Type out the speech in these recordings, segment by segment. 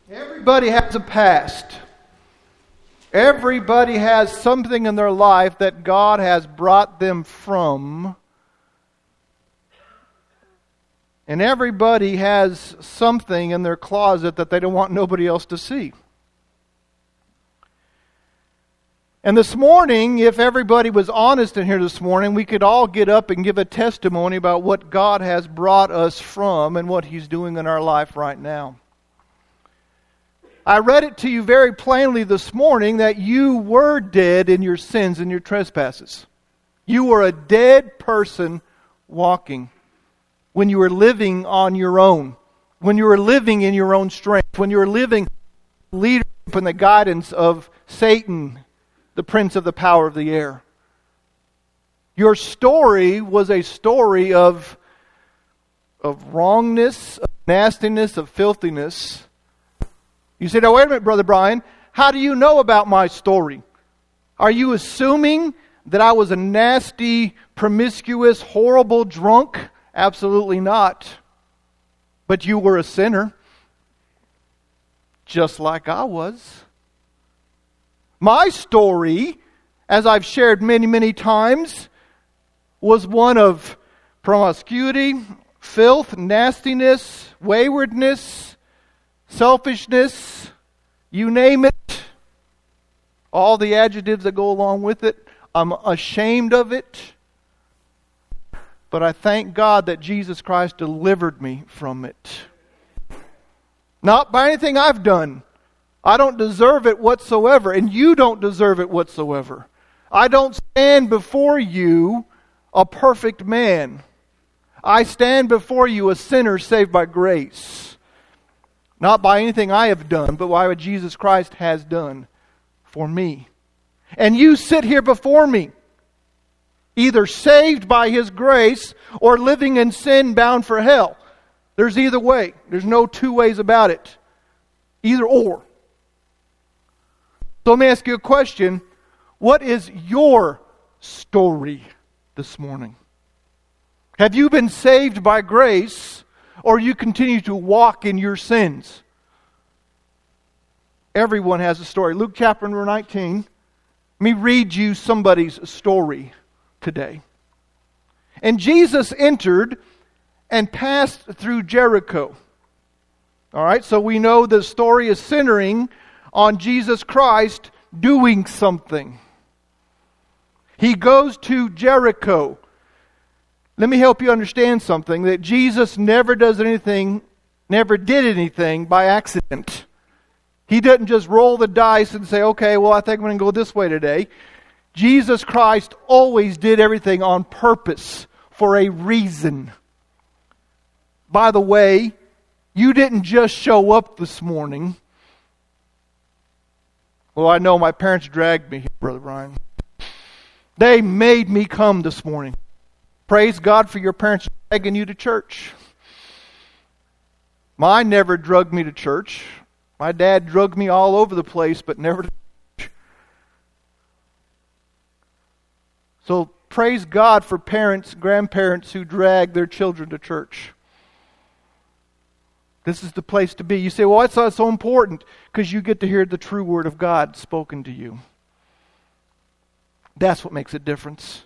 Everybody has a past. Everybody has something in their life that God has brought them from. And everybody has something in their closet that they don't want nobody else to see. And this morning, if everybody was honest in here this morning, we could all get up and give a testimony about what God has brought us from and what He's doing in our life right now. I read it to you very plainly this morning that you were dead in your sins and your trespasses. You were a dead person walking when you were living on your own, when you were living in your own strength, when you were living leadership and the guidance of Satan, the prince of the power of the air. Your story was a story of wrongness, of nastiness, of filthiness. You say, now wait a minute, Brother Brian, how do you know about my story? Are you assuming that I was a nasty, promiscuous, horrible drunk? Absolutely not. But you were a sinner, just like I was. My story, as I've shared many, many times, was one of promiscuity, filth, nastiness, waywardness, selfishness, you name it, all the adjectives that go along with it. I'm ashamed of it. But I thank God that Jesus Christ delivered me from it. Not by anything I've done. I don't deserve it whatsoever, and you don't deserve it whatsoever. I don't stand before you a perfect man. I stand before you a sinner saved by grace. Not by anything I have done, but by what Jesus Christ has done for me. And you sit here before me, either saved by His grace or living in sin bound for hell. There's either way. There's no two ways about it. Either or. So let me ask you a question. What is your story this morning? Have you been saved by grace, or you continue to walk in your sins? Everyone has a story. Luke chapter number 19. Let me read you somebody's story today. And Jesus entered and passed through Jericho. All right, so we know the story is centering on Jesus Christ doing something. He goes to Jericho. Let me help you understand something, that Jesus never did anything by accident. He didn't just roll the dice and say, okay, well, I think I'm going to go this way today. Jesus Christ always did everything on purpose, for a reason. By the way, you didn't just show up this morning. Well, I know my parents dragged me here, Brother Brian. They made me come this morning. Praise God for your parents dragging you to church. Mine never drugged me to church. My dad drugged me all over the place, but never to church. So praise God for parents, grandparents who drag their children to church. This is the place to be. You say, well, it's not so important, because you get to hear the true word of God spoken to you. That's what makes a difference.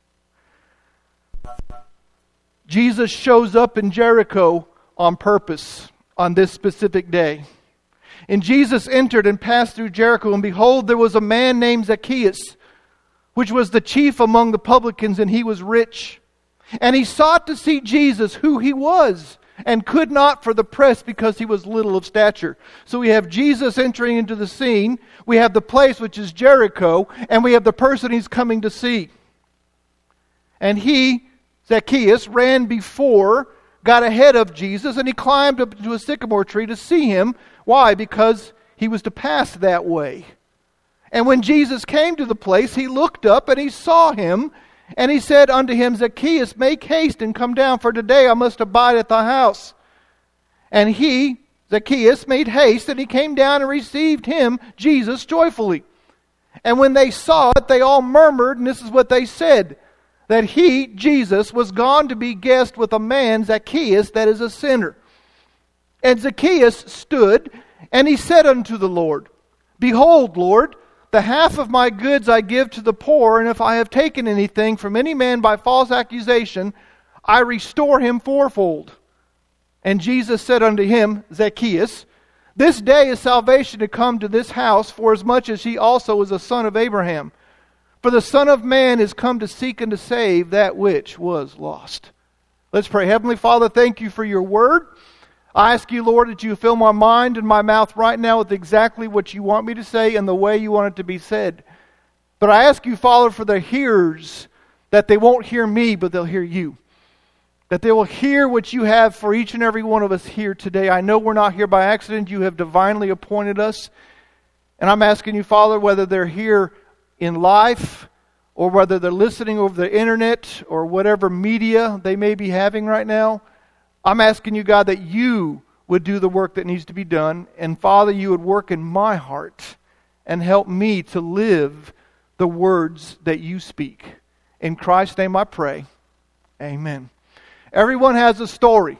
Jesus shows up in Jericho on purpose on this specific day. And Jesus entered and passed through Jericho, and behold, there was a man named Zacchaeus, which was the chief among the publicans, and he was rich. And he sought to see Jesus, who he was, and could not for the press, because he was little of stature. So we have Jesus entering into the scene, we have the place which is Jericho, and we have the person he's coming to see. And he, Zacchaeus, ran before, got ahead of Jesus, and he climbed up into a sycamore tree to see him. Why? Because he was to pass that way. And when Jesus came to the place, he looked up and he saw him, and he said unto him, Zacchaeus, make haste and come down, for today I must abide at thy house. And he, Zacchaeus, made haste, and he came down and received him, Jesus, joyfully. And when they saw it, they all murmured, and this is what they said, that he, Jesus, was gone to be guest with a man, Zacchaeus, that is a sinner. And Zacchaeus stood And he said unto the Lord, Behold, Lord, the half of my goods I give to the poor, and if I have taken anything from any man by false accusation, I restore him fourfold. And Jesus said unto him, Zacchaeus, this day is salvation to come to this house, forasmuch as he also is a son of Abraham. For the Son of Man is come to seek and to save that which was lost. Let's pray. Heavenly Father, thank you for your word. I ask you, Lord, that you fill my mind and my mouth right now with exactly what you want me to say and the way you want it to be said. But I ask you, Father, for the hearers, that they won't hear me, but they'll hear you. That they will hear what you have for each and every one of us here today. I know we're not here by accident. You have divinely appointed us. And I'm asking you, Father, whether they're here in life or whether they're listening over the internet or whatever media they may be having right now, I'm asking you, God, that you would do the work that needs to be done. And Father, you would work in my heart and help me to live the words that you speak. In Christ's name I pray. Amen. Everyone has a story.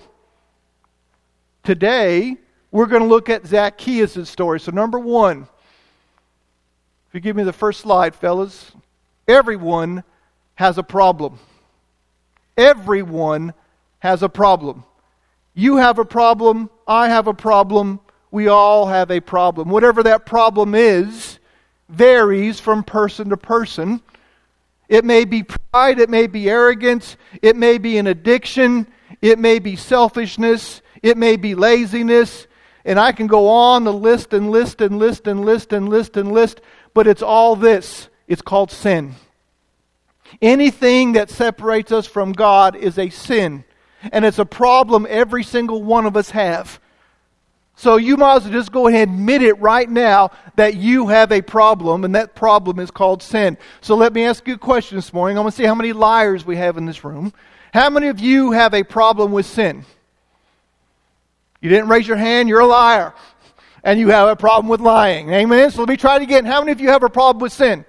Today, we're going to look at Zacchaeus' story. So number one, if you give me the first slide, fellas. Everyone has a problem. Everyone has a problem. You have a problem. I have a problem. We all have a problem. Whatever that problem is varies from person to person. It may be pride. It may be arrogance. It may be an addiction. It may be selfishness. It may be laziness. And I can go on the list and list and list and list and list and list. But it's all this. It's called sin. Anything that separates us from God is a sin. And it's a problem every single one of us have. So you might as well just go ahead and admit it right now that you have a problem, and that problem is called sin. So let me ask you a question this morning. I want to see how many liars we have in this room. How many of you have a problem with sin? You didn't raise your hand, you're a liar. And you have a problem with lying. Amen? So let me try it again. How many of you have a problem with sin?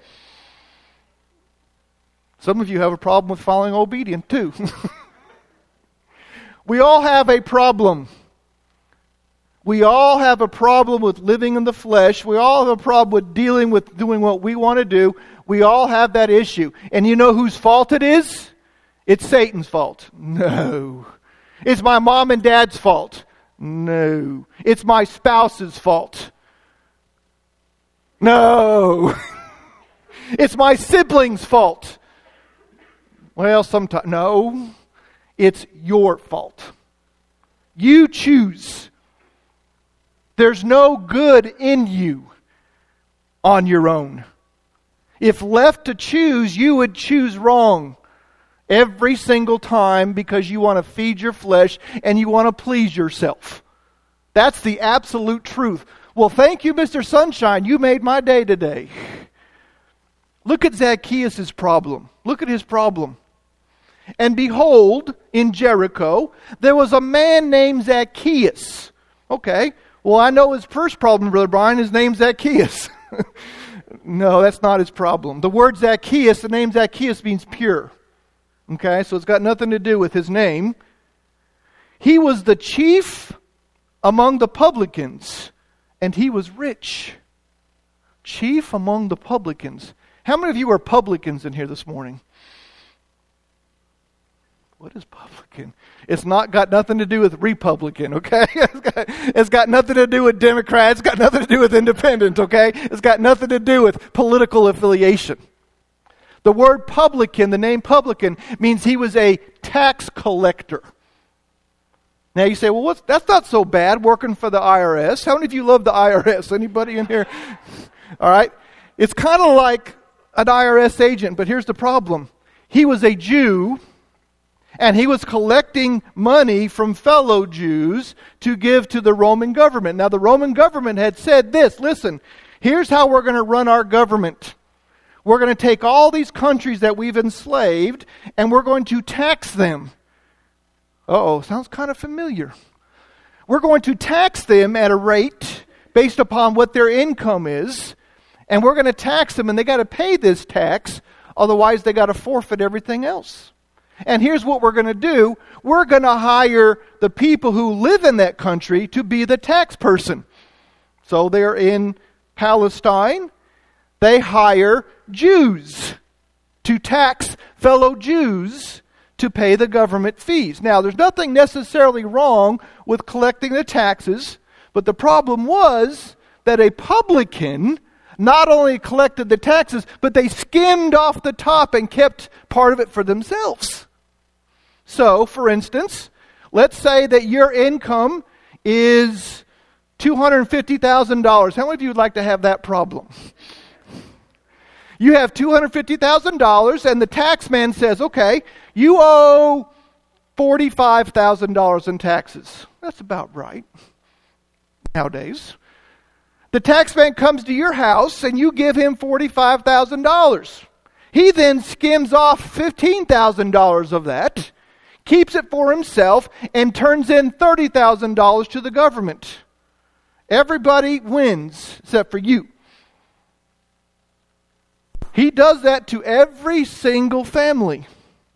Some of you have a problem with following obedience too. We all have a problem. We all have a problem with living in the flesh. We all have a problem with dealing with doing what we want to do. We all have that issue. And you know whose fault it is? It's Satan's fault. No. It's my mom and dad's fault. No. It's my spouse's fault. No. It's my sibling's fault. Well, sometimes. No. It's your fault. You choose. There's no good in you on your own. If left to choose, you would choose wrong every single time because you want to feed your flesh and you want to please yourself. That's the absolute truth. Well, thank you, Mr. Sunshine. You made my day today. Look at Zacchaeus' problem. Look at his problem. And behold, in Jericho, there was a man named Zacchaeus. Okay, well, I know his first problem, Brother Brian. His name's Zacchaeus. No, that's not his problem. The word Zacchaeus, the name Zacchaeus means pure. Okay, so it's got nothing to do with his name. He was the chief among the publicans, and he was rich. Chief among the publicans. How many of you are publicans in here this morning? What is publican? It's not got nothing to do with Republican, okay? It's got nothing to do with Democrat. It's got nothing to do with independent, okay? It's got nothing to do with political affiliation. The word publican, the name publican, means he was a tax collector. Now you say, well, that's not so bad, working for the IRS. How many of you love the IRS? Anybody in here? All right. It's kind of like an IRS agent, but here's the problem. He was a Jew, and he was collecting money from fellow Jews to give to the Roman government. Now, the Roman government had said this, listen, here's how we're going to run our government. We're going to take all these countries that we've enslaved, and we're going to tax them. Uh-oh, sounds kind of familiar. We're going to tax them at a rate based upon what their income is, and we're going to tax them, and they got to pay this tax, otherwise they got to forfeit everything else. And here's what we're going to do. We're going to hire the people who live in that country to be the tax person. So they're in Palestine. They hire Jews to tax fellow Jews to pay the government fees. Now, there's nothing necessarily wrong with collecting the taxes, but the problem was that a publican not only collected the taxes, but they skimmed off the top and kept part of it for themselves. So, for instance, let's say that your income is $250,000. How many of you would like to have that problem? You have $250,000 and the tax man says, okay, you owe $45,000 in taxes. That's about right nowadays. The tax man comes to your house and you give him $45,000. He then skims off $15,000 of that, keeps it for himself, and turns in $30,000 to the government. Everybody wins except for you. He does that to every single family.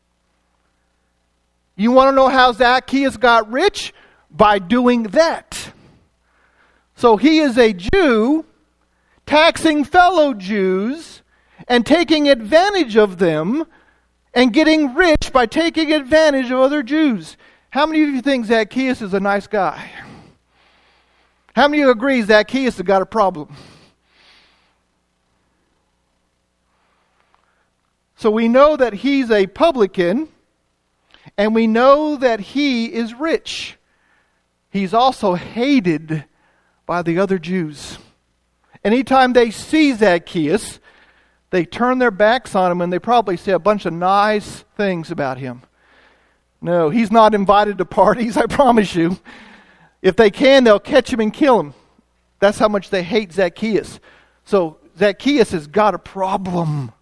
You want to know how Zacchaeus got rich? By doing that. So he is a Jew taxing fellow Jews and taking advantage of them and getting rich by taking advantage of other Jews. How many of you think Zacchaeus is a nice guy? How many of you agree Zacchaeus has got a problem? So we know that he's a publican, and we know that he is rich. He's also hated by the other Jews. Anytime they see Zacchaeus, they turn their backs on him and they probably say a bunch of nice things about him. No, he's not invited to parties, I promise you. If they can, they'll catch him and kill him. That's how much they hate Zacchaeus. So Zacchaeus has got a problem.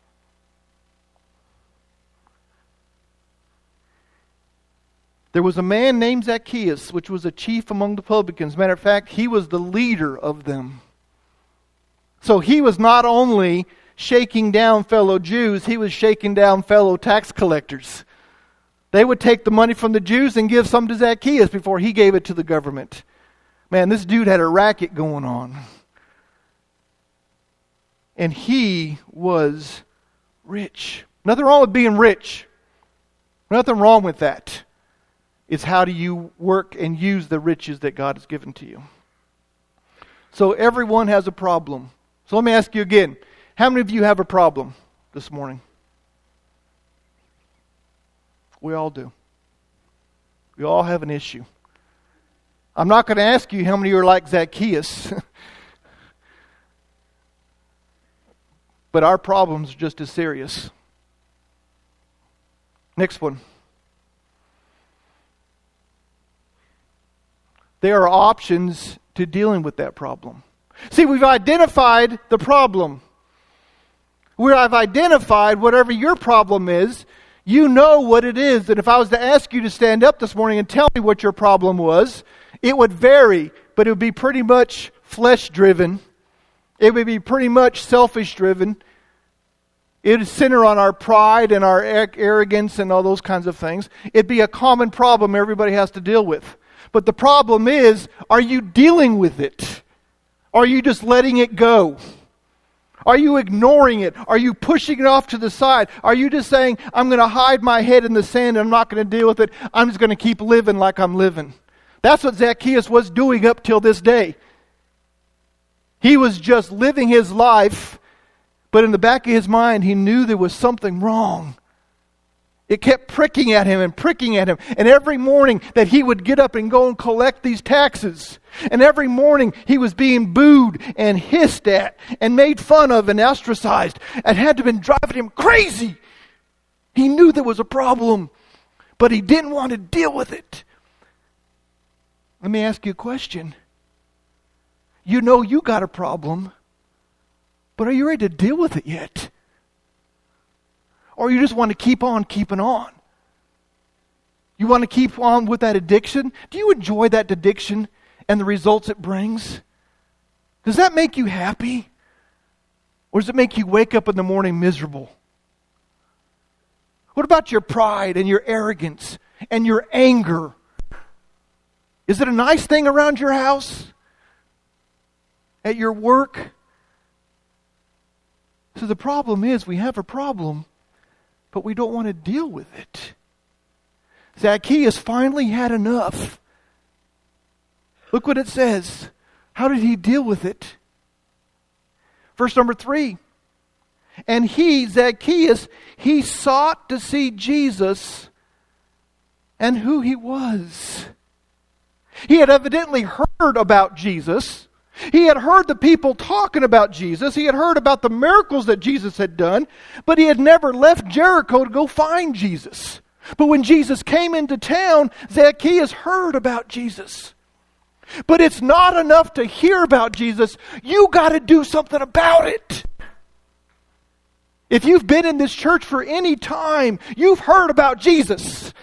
There was a man named Zacchaeus, which was a chief among the publicans. Matter of fact, he was the leader of them. So he was not only shaking down fellow Jews, he was shaking down fellow tax collectors. They would take the money from the Jews and give some to Zacchaeus before he gave it to the government. Man, this dude had a racket going on. And he was rich. Nothing wrong with being rich. Nothing wrong with that. It's how do you work and use the riches that God has given to you. So everyone has a problem. So let me ask you again. How many of you have a problem this morning? We all do. We all have an issue. I'm not going to ask you how many are like Zacchaeus. But our problems are just as serious. Next one. There are options to dealing with that problem. See, we've identified the problem. I've identified whatever your problem is. You know what it is. And if I was to ask you to stand up this morning and tell me what your problem was, it would vary, but it would be pretty much flesh-driven. It would be pretty much selfish-driven. It would center on our pride and our arrogance and all those kinds of things. It'd be a common problem everybody has to deal with. But the problem is, are you dealing with it? Are you just letting it go? Are you ignoring it? Are you pushing it off to the side? Are you just saying, I'm going to hide my head in the sand and I'm not going to deal with it. I'm just going to keep living like I'm living. That's what Zacchaeus was doing up till this day. He was just living his life, but in the back of his mind, he knew there was something wrong. It kept pricking at him and pricking at him. And every morning that he would get up and go and collect these taxes, and every morning he was being booed and hissed at and made fun of and ostracized. It had to have been driving him crazy. He knew there was a problem, but he didn't want to deal with it. Let me ask you a question. You know you got a problem, but are you ready to deal with it yet? Or you just want to keep on keeping on? You want to keep on with that addiction? Do you enjoy that addiction and the results it brings? Does that make you happy? Or does it make you wake up in the morning miserable? What about your pride and your arrogance and your anger? Is it a nice thing around your house? at your work. So the problem is we have a problem, but we don't want to deal with it. Zacchaeus finally had enough. Look what it says. How did he deal with it? Verse number 3. And he, Zacchaeus, he sought to see Jesus and who he was. He had evidently heard about Jesus. He had heard the people talking about Jesus. He had heard about the miracles that Jesus had done, but he had never left Jericho to go find Jesus. But when Jesus came into town, Zacchaeus heard about Jesus. But it's not enough to hear about Jesus. You got to do something about it. If you've been in this church for any time, you've heard about Jesus.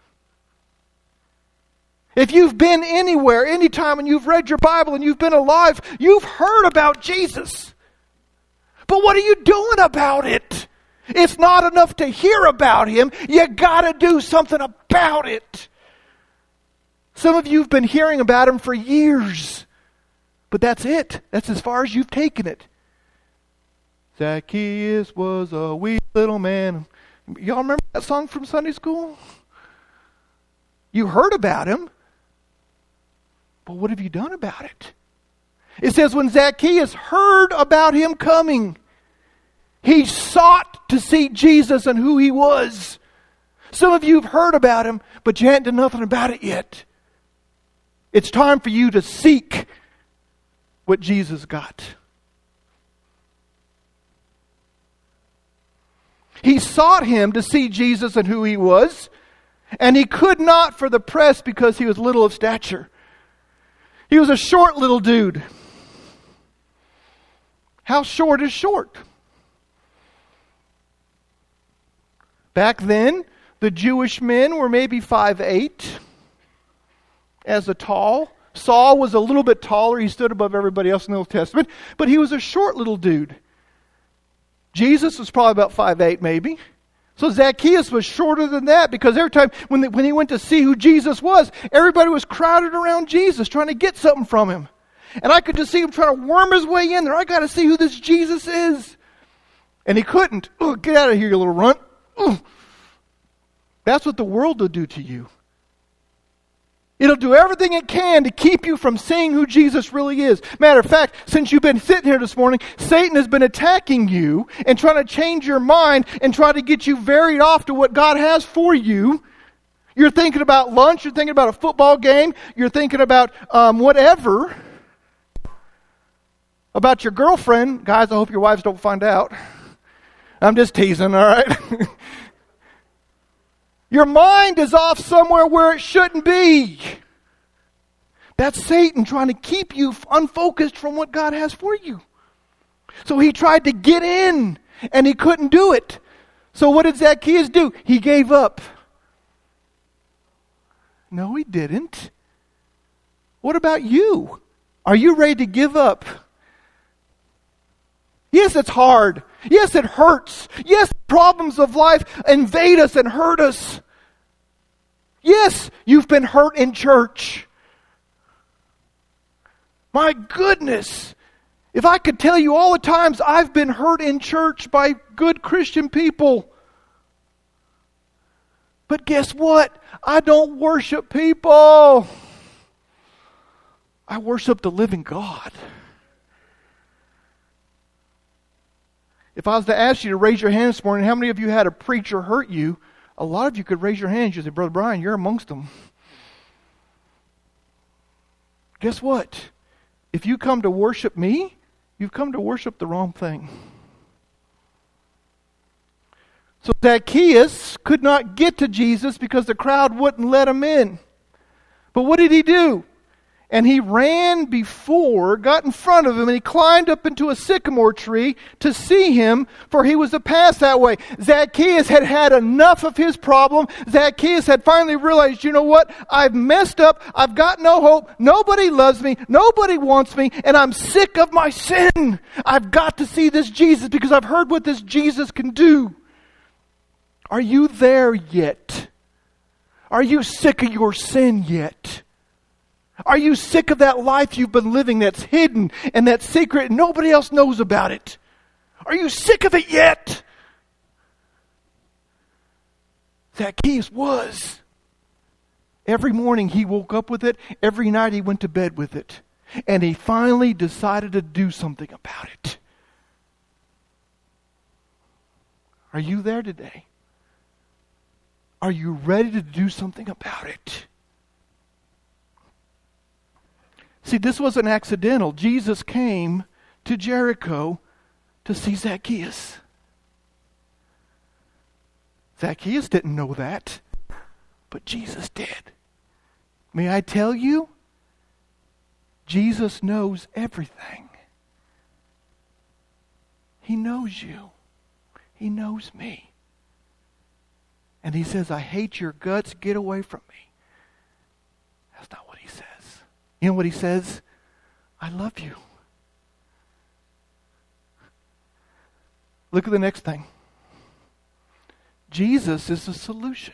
If you've been anywhere, anytime, and you've read your Bible and you've been alive, you've heard about Jesus. But what are you doing about it? It's not enough to hear about Him. You got to do something about it. Some of you have been hearing about Him for years. But that's it. That's as far as you've taken it. Zacchaeus was a wee little man. Y'all remember that song from Sunday school? You heard about Him. But what have you done about it? It says when Zacchaeus heard about Him coming, he sought to see Jesus and who He was. Some of you have heard about Him, but you haven't done nothing about it yet. It's time for you to seek what Jesus got. He sought Him to see Jesus and who He was, and he could not for the press because he was little of stature. He was a short little dude. How short is short? Back then, the Jewish men were maybe 5'8" as a tall. Saul was a little bit taller. He stood above everybody else in the Old Testament. But he was a short little dude. Jesus was probably about 5'8" maybe. So Zacchaeus was shorter than that because every time when he went to see who Jesus was, everybody was crowded around Jesus trying to get something from Him. And I could just see him trying to worm his way in there. I got to see who this Jesus is. And he couldn't. Oh, get out of here, you little runt. Oh. That's what the world will do to you. It'll do everything it can to keep you from seeing who Jesus really is. Matter of fact, since you've been sitting here this morning, Satan has been attacking you and trying to change your mind and try to get you varied off to what God has for you. You're thinking about lunch. You're thinking about a football game. You're thinking about whatever. About your girlfriend. Guys, I hope your wives don't find out. I'm just teasing, all right? Your mind is off somewhere where it shouldn't be. That's Satan trying to keep you unfocused from what God has for you. So he tried to get in, and he couldn't do it. So what did Zacchaeus do? He gave up. No, he didn't. What about you? Are you ready to give up? Yes, it's hard. Yes, it hurts. Yes, problems of life invade us and hurt us. Yes, you've been hurt in church. My goodness. If I could tell you all the times I've been hurt in church by good Christian people. But guess what? I don't worship people. I worship the living God. If I was to ask you to raise your hand this morning, how many of you had a preacher hurt you? A lot of you could raise your hands. You say, Brother Brian, you're amongst them. Guess what? If you come to worship me, you've come to worship the wrong thing. So Zacchaeus could not get to Jesus because the crowd wouldn't let him in. But what did he do? And he ran before, got in front of him, and he climbed up into a sycamore tree to see him, for he was to pass that way. Zacchaeus had had enough of his problem. Zacchaeus had finally realized, you know what? I've messed up. I've got no hope. Nobody loves me. Nobody wants me. And I'm sick of my sin. I've got to see this Jesus because I've heard what this Jesus can do. Are you there yet? Are you sick of your sin yet? Are you sick of that life you've been living that's hidden and that's secret and nobody else knows about it? Are you sick of it yet? Zacchaeus was. Every morning he woke up with it. Every night he went to bed with it. And he finally decided to do something about it. Are you there today? Are you ready to do something about it? See, this wasn't accidental. Jesus came to Jericho to see Zacchaeus. Zacchaeus didn't know that, but Jesus did. May I tell you, Jesus knows everything. He knows you. He knows me. And he says, I hate your guts. Get away from me. That's not what he says. You know what he says? I love you. Look at the next thing. Jesus is the solution.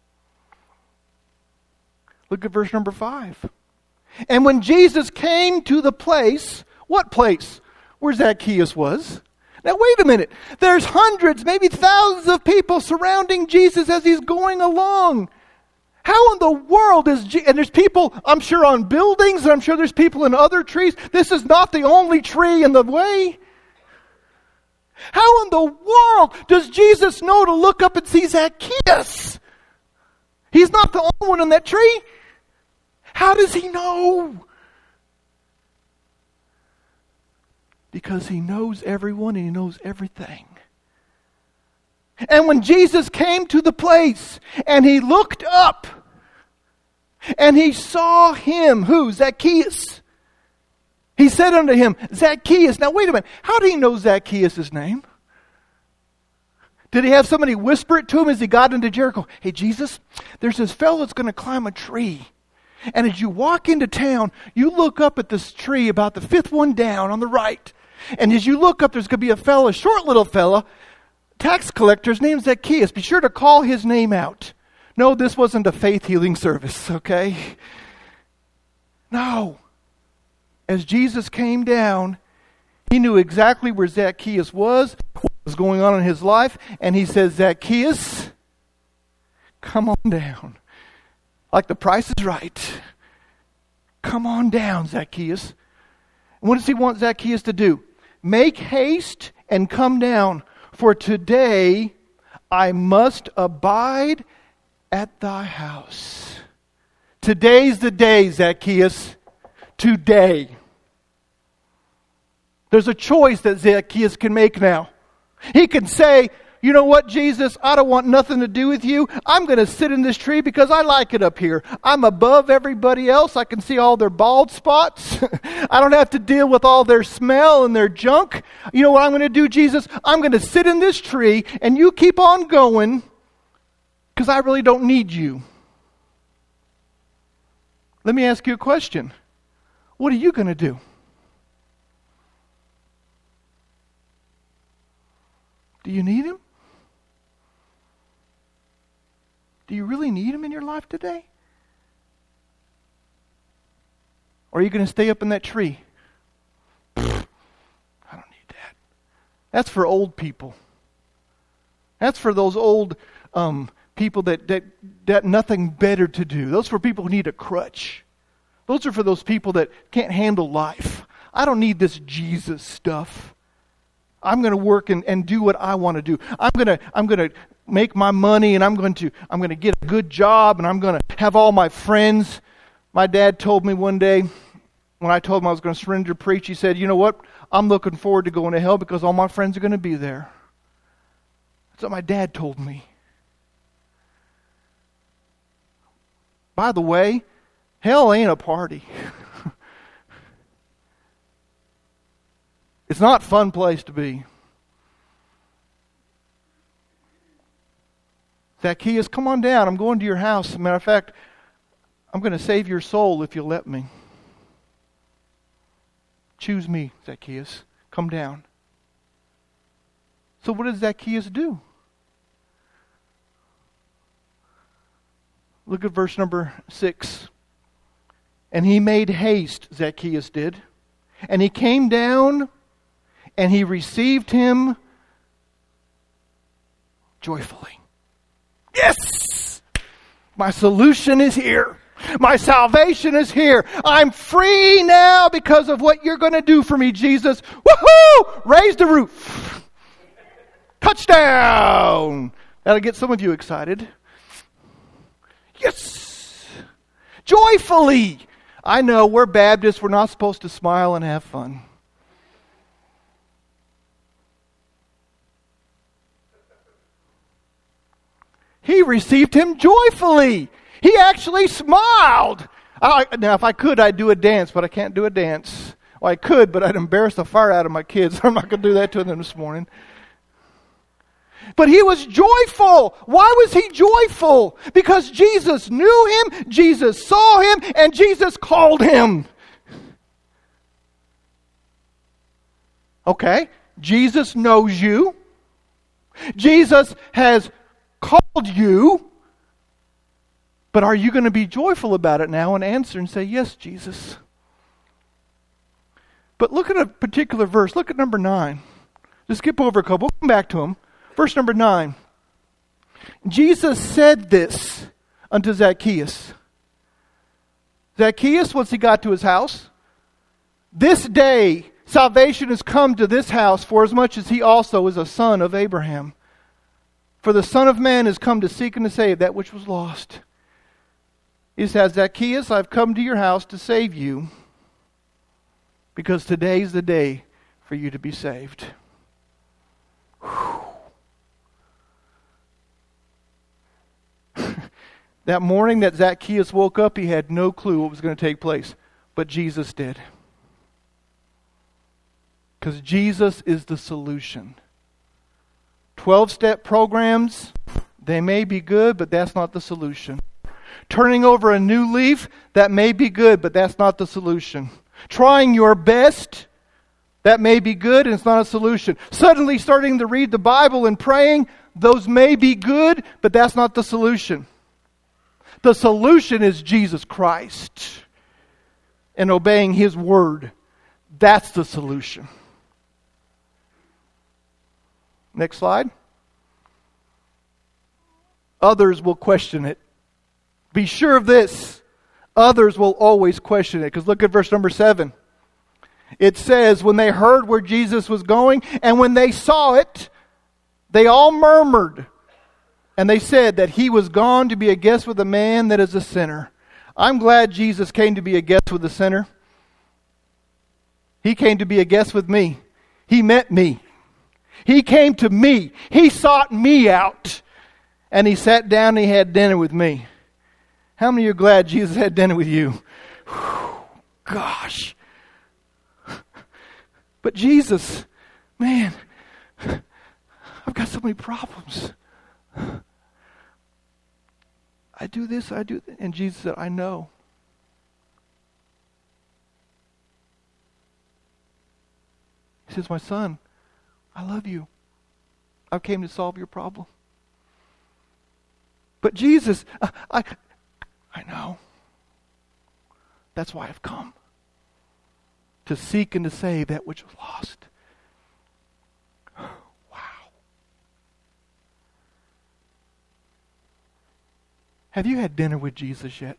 Look at verse number 5. And when Jesus came to the place, what place? Where Zacchaeus was. Now wait a minute. There's hundreds, maybe thousands of people surrounding Jesus as he's going along. How in the world is and there's people, I'm sure, on buildings, and I'm sure there's people in other trees. This is not the only tree in the way. How in the world does Jesus know to look up and see Zacchaeus? He's not the only one in that tree. How does he know? Because he knows everyone and he knows everything. And when Jesus came to the place and he looked up and he saw him, who? Zacchaeus. He said unto him, Zacchaeus. Now wait a minute. How did he know Zacchaeus' name? Did he have somebody whisper it to him as he got into Jericho? Hey, Jesus, there's this fellow that's going to climb a tree. And as you walk into town, you look up at this tree about the fifth one down on the right. And as you look up, there's going to be a fella, a short little fella, tax collector. His name's Zacchaeus. Be sure to call his name out. No, this wasn't a faith healing service, okay? No. As Jesus came down, he knew exactly where Zacchaeus was, what was going on in his life, and he says, Zacchaeus, come on down. Like the Price is Right. Come on down, Zacchaeus. And what does he want Zacchaeus to do? Make haste and come down, for today I must abide at thy house. Today's the day, Zacchaeus. Today. There's a choice that Zacchaeus can make now. He can say, you know what, Jesus, I don't want nothing to do with you. I'm going to sit in this tree because I like it up here. I'm above everybody else. I can see all their bald spots. I don't have to deal with all their smell and their junk. You know what I'm going to do, Jesus? I'm going to sit in this tree and you keep on going because I really don't need you. Let me ask you a question. What are you going to do? Do you need him? Do you really need him in your life today? Or are you going to stay up in that tree? I don't need that. That's for old people. That's for those old people that nothing better to do. Those are for people who need a crutch. Those are for those people that can't handle life. I don't need this Jesus stuff. I'm going to work and do what I want to do. I'm going to make my money, and I'm going to get a good job, and I'm going to have all my friends. My dad told me one day when I told him I was going to surrender to preach, he said, "You know what? I'm looking forward to going to hell because all my friends are going to be there." That's what my dad told me. By the way, hell ain't a party. It's not a fun place to be. Zacchaeus, come on down. I'm going to your house. As a matter of fact, I'm going to save your soul if you'll let me. Choose me, Zacchaeus. Come down. So what does Zacchaeus do? Look at verse number 6. And he made haste, Zacchaeus did. And he came down and he received him joyfully. Yes! My solution is here. My salvation is here. I'm free now because of what you're going to do for me, Jesus. Woohoo! Raise the roof. Touchdown! That'll get some of you excited. Yes! Joyfully! I know we're Baptists. We're not supposed to smile and have fun. He received him joyfully. He actually smiled. Now, if I could, I'd do a dance, but I can't do a dance. Well, I could, but I'd embarrass the fire out of my kids. I'm not going to do that to them this morning. But he was joyful. Why was he joyful? Because Jesus knew him, Jesus saw him, and Jesus called him. Okay, Jesus knows you. Jesus has called you. But are you going to be joyful about it now and answer and say, yes, Jesus? But look at a particular verse. Look at number 9. Just skip over a couple. We'll come back to them. Verse number 9. Jesus said this unto Zacchaeus. Zacchaeus, once he got to his house, this day salvation has come to this house, for as much as he also is a son of Abraham. For the Son of Man is come to seek and to save that which was lost. He says, Zacchaeus, I've come to your house to save you, because today's the day for you to be saved. That morning that Zacchaeus woke up, he had no clue what was going to take place. But Jesus did. Because Jesus is the solution. 12-step programs, they may be good, but that's not the solution. Turning over a new leaf, that may be good, but that's not the solution. Trying your best, that may be good, and it's not a solution. Suddenly starting to read the Bible and praying, those may be good, but that's not the solution. The solution is Jesus Christ and obeying His Word. That's the solution. Next slide. Others will question it. Be sure of this. Others will always question it. Because look at verse number 7. It says, when they heard where Jesus was going, and when they saw it, they all murmured. And they said that He was gone to be a guest with a man that is a sinner. I'm glad Jesus came to be a guest with a sinner. He came to be a guest with me. He met me. He came to me. He sought me out. And He sat down and He had dinner with me. How many of you are glad Jesus had dinner with you? Whew, gosh. But Jesus, man, I've got so many problems. I do this, I do that. And Jesus said, I know. He says, my son, I love you. I came to solve your problem. But Jesus, I know. That's why I've come. To seek and to save that which was lost. Wow. Have you had dinner with Jesus yet?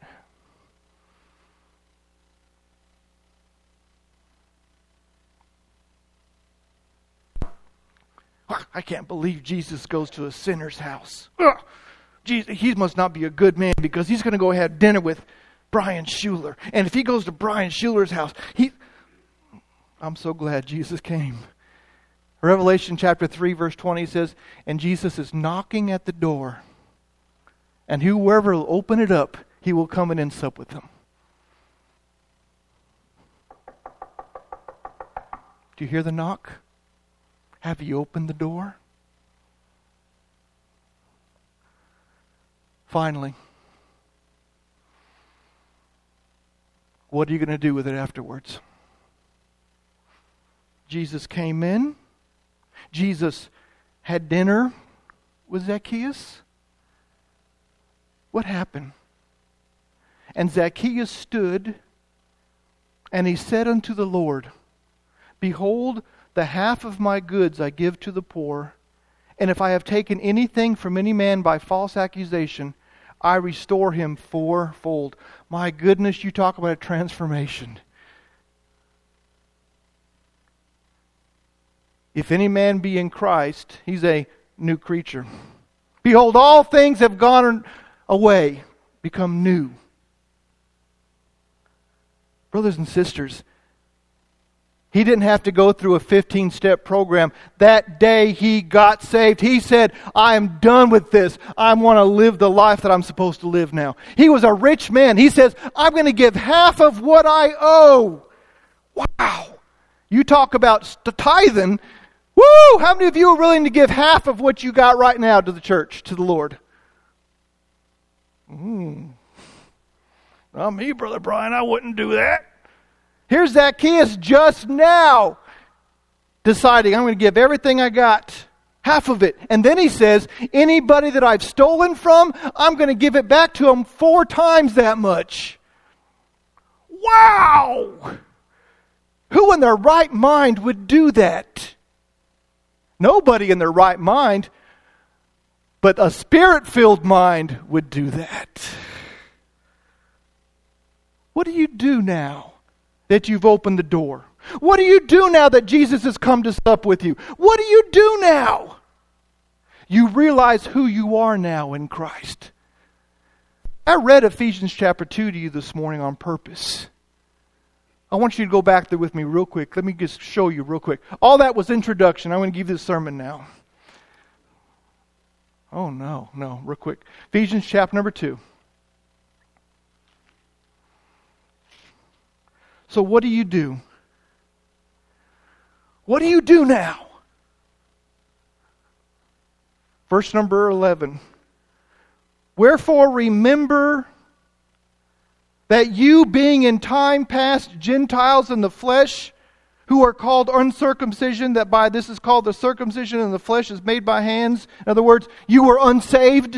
I can't believe Jesus goes to a sinner's house. Jesus, he must not be a good man because he's going to go have dinner with Brian Schuler. And if he goes to Brian Schuler's house, I'm so glad Jesus came. Revelation chapter 3 verse 20 says, and Jesus is knocking at the door. And whoever will open it up, He will come in and sup with them. Do you hear the knock? Have you opened the door? Finally, what are you going to do with it afterwards? Jesus came in. Jesus had dinner with Zacchaeus. What happened? And Zacchaeus stood And he said unto the Lord, Behold, the half of my goods I give to the poor, and if I have taken anything from any man by false accusation, I restore him fourfold. My goodness, you talk about a transformation. If any man be in Christ, he's a new creature. Behold, all things have gone away, become new. Brothers and sisters, he didn't have to go through a 15-step program. That day he got saved, he said, I am done with this. I want to live the life that I'm supposed to live now. He was a rich man. He says, I'm going to give half of what I owe. Wow. You talk about tithing. Woo! How many of you are willing to give half of what you got right now to the church, to the Lord? Not me, Brother Brian. I wouldn't do that. Here's Zacchaeus just now deciding, I'm going to give everything I got, half of it. And then he says, anybody that I've stolen from, I'm going to give it back to them 4 times that much. Wow! Who in their right mind would do that? Nobody in their right mind, but a Spirit-filled mind would do that. What do you do now that you've opened the door? What do you do now that Jesus has come to sup with you? What do you do now? You realize who you are now in Christ. I read Ephesians chapter 2 to you this morning on purpose. I want you to go back there with me real quick. Let me just show you real quick. All that was introduction. I'm going to give you the sermon now. Oh, no, real quick. Ephesians chapter number 2. So what do you do? What do you do now? Verse number 11. Wherefore remember that you, being in time past Gentiles in the flesh, who are called uncircumcision, that by this is called the circumcision in the flesh is made by hands. In other words, you were unsaved.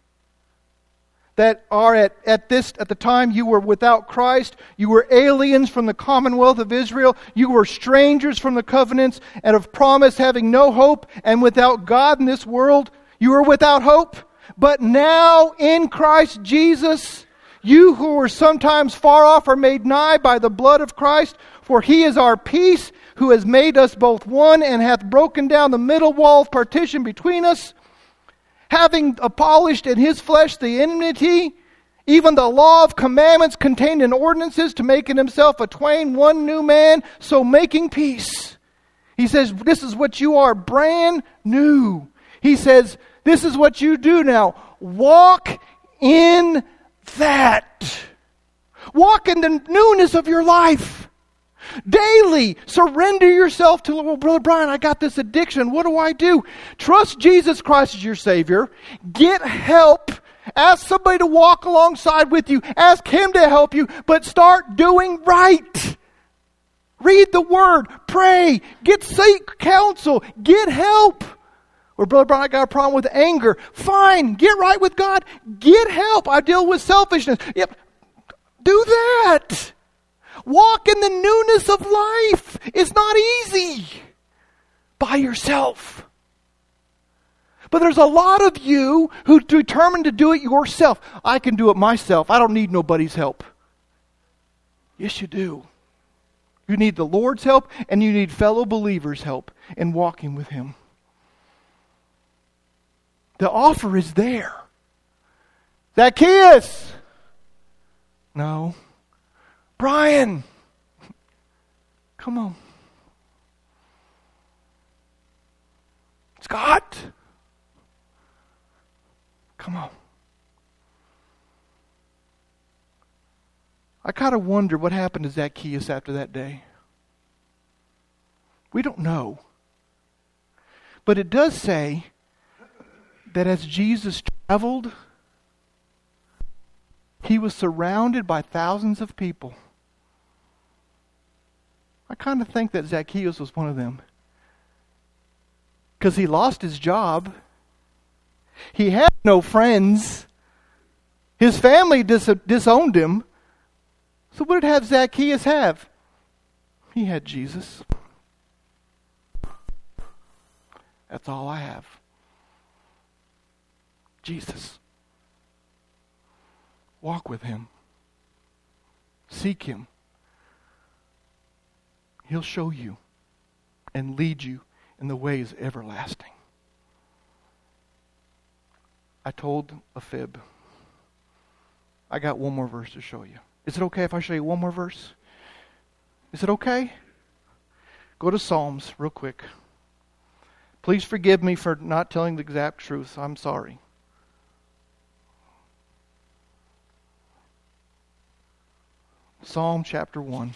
That are at the time you were without Christ. You were aliens from the commonwealth of Israel. You were strangers from the covenants and of promise, having no hope, and without God in this world. You were without hope. But now in Christ Jesus, you who were sometimes far off are made nigh by the blood of Christ. For he is our peace, who has made us both one, and hath broken down the middle wall of partition between us, having abolished in his flesh the enmity, even the law of commandments contained in ordinances, to make in himself a twain one new man, so making peace. He says, this is what you are, brand new. He says, this is what you do now. Walk in that. Walk in the newness of your life. Daily surrender yourself to, well, Brother Brian, I got this addiction. What do I do? Trust Jesus Christ as your Savior. Get help. Ask somebody to walk alongside with you. Ask Him to help you. But start doing right. Read the Word. Pray. Seek counsel. Get help. Or, Brother Brian, I got a problem with anger. Fine. Get right with God. Get help. I deal with selfishness. Yep. Do that. Walk in the newness of life. It's not easy by yourself. But there's a lot of you who determined to do it yourself. I can do it myself. I don't need nobody's help. Yes, you do. You need the Lord's help, and you need fellow believers' help in walking with Him. The offer is there. Zacchaeus! No. Brian, come on. Scott, come on. I kind of wonder what happened to Zacchaeus after that day. We don't know. But it does say that as Jesus traveled, He was surrounded by thousands of people. I kind of think that Zacchaeus was one of them. Because he lost his job. He had no friends. His family disowned him. So what did Zacchaeus have? He had Jesus. That's all I have. Jesus. Walk with Him. Seek Him. He'll show you and lead you in the ways everlasting. I told a fib. I got one more verse to show you. Is it okay if I show you one more verse? Is it okay? Go to Psalms real quick. Please forgive me for not telling the exact truth. I'm sorry. Psalm chapter 1.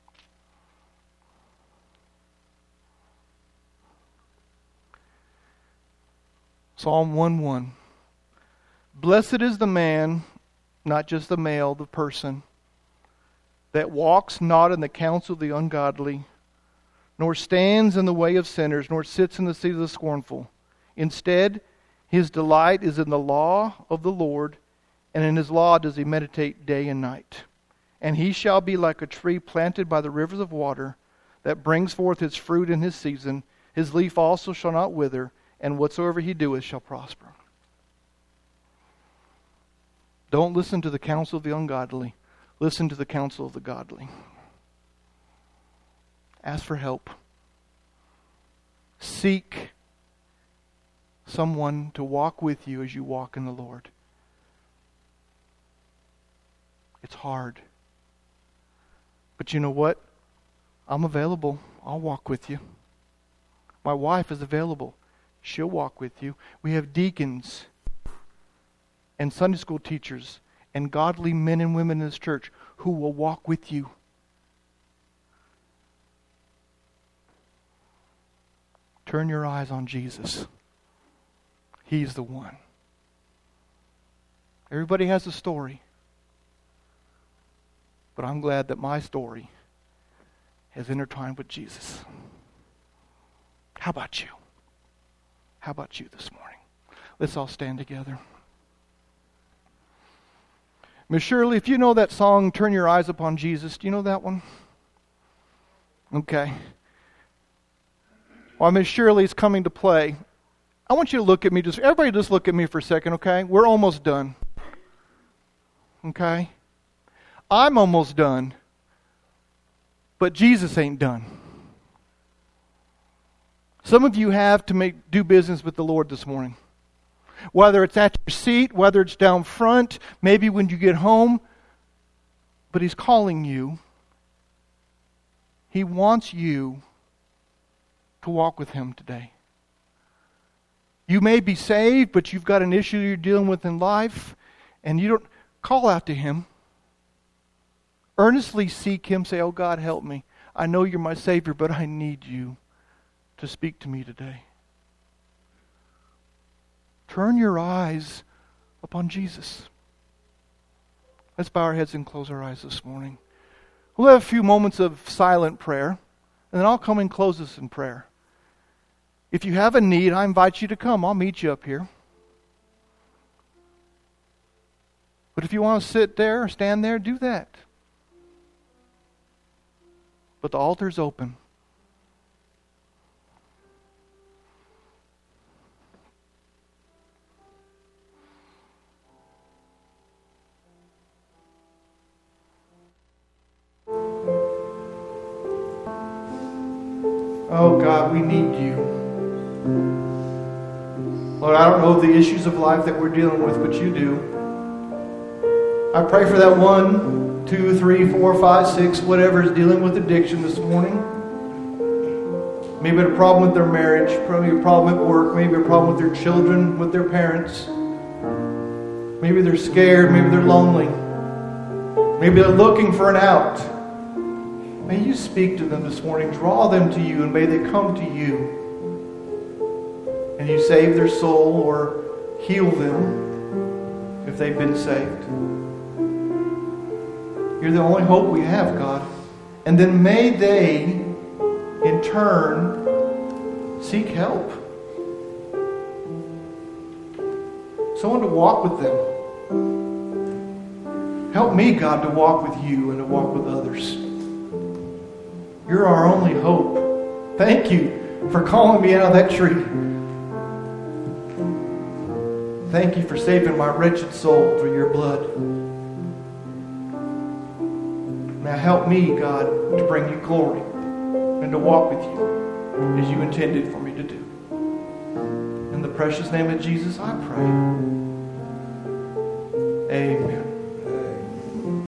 Psalm 1:1. Blessed is the man, not just the male, the person, that walks not in the counsel of the ungodly, nor stands in the way of sinners, nor sits in the seat of the scornful. Instead, his delight is in the law of the Lord, and in His law does he meditate day and night. And he shall be like a tree planted by the rivers of water, that brings forth its fruit in his season. His leaf also shall not wither, and whatsoever he doeth shall prosper. Don't listen to the counsel of the ungodly. Listen to the counsel of the godly. Ask for help. Seek someone to walk with you as you walk in the Lord. It's hard. But you know what? I'm available. I'll walk with you. My wife is available. She'll walk with you. We have deacons and Sunday school teachers and godly men and women in this church who will walk with you. Turn your eyes on Jesus. He's the one. Everybody has a story. But I'm glad that my story has intertwined with Jesus. How about you? How about you this morning? Let's all stand together. Miss Shirley, if you know that song, Turn Your Eyes Upon Jesus, do you know that one? Okay. While Miss Shirley's coming to play, I want you to look at me. Everybody just look at me for a second, okay? We're almost done. Okay? I'm almost done. But Jesus ain't done. Some of you have to do business with the Lord this morning. Whether it's at your seat, whether it's down front, maybe when you get home. But He's calling you. He wants you to walk with Him today. You may be saved, but you've got an issue you're dealing with in life, and you don't call out to Him. Earnestly seek Him. Say, oh God, help me. I know You're my Savior, but I need You to speak to me today. Turn your eyes upon Jesus. Let's bow our heads and close our eyes this morning. We'll have a few moments of silent prayer, and then I'll come and close us in prayer. If you have a need, I invite you to come. I'll meet you up here. But if you want to sit there or stand there, do that. But the altar's open. Oh God, we need You. Lord, I don't know the issues of life that we're dealing with, but You do. I pray for that 1, 2, 3, 4, 5, 6, whatever is dealing with addiction this morning. Maybe a problem with their marriage, probably a problem at work, maybe a problem with their children, with their parents. Maybe they're scared, maybe they're lonely. Maybe they're looking for an out. May You speak to them this morning, draw them to You, and may they come to You. And You save their soul or heal them if they've been saved. You're the only hope we have, God. And then may they, in turn, seek help. Someone to walk with them. Help me, God, to walk with You and to walk with others. You're our only hope. Thank you for calling me out of that tree. Thank you for saving my wretched soul through your blood. Now help me, God, to bring you glory and to walk with you as you intended for me to do. In the precious name of Jesus, I pray. Amen.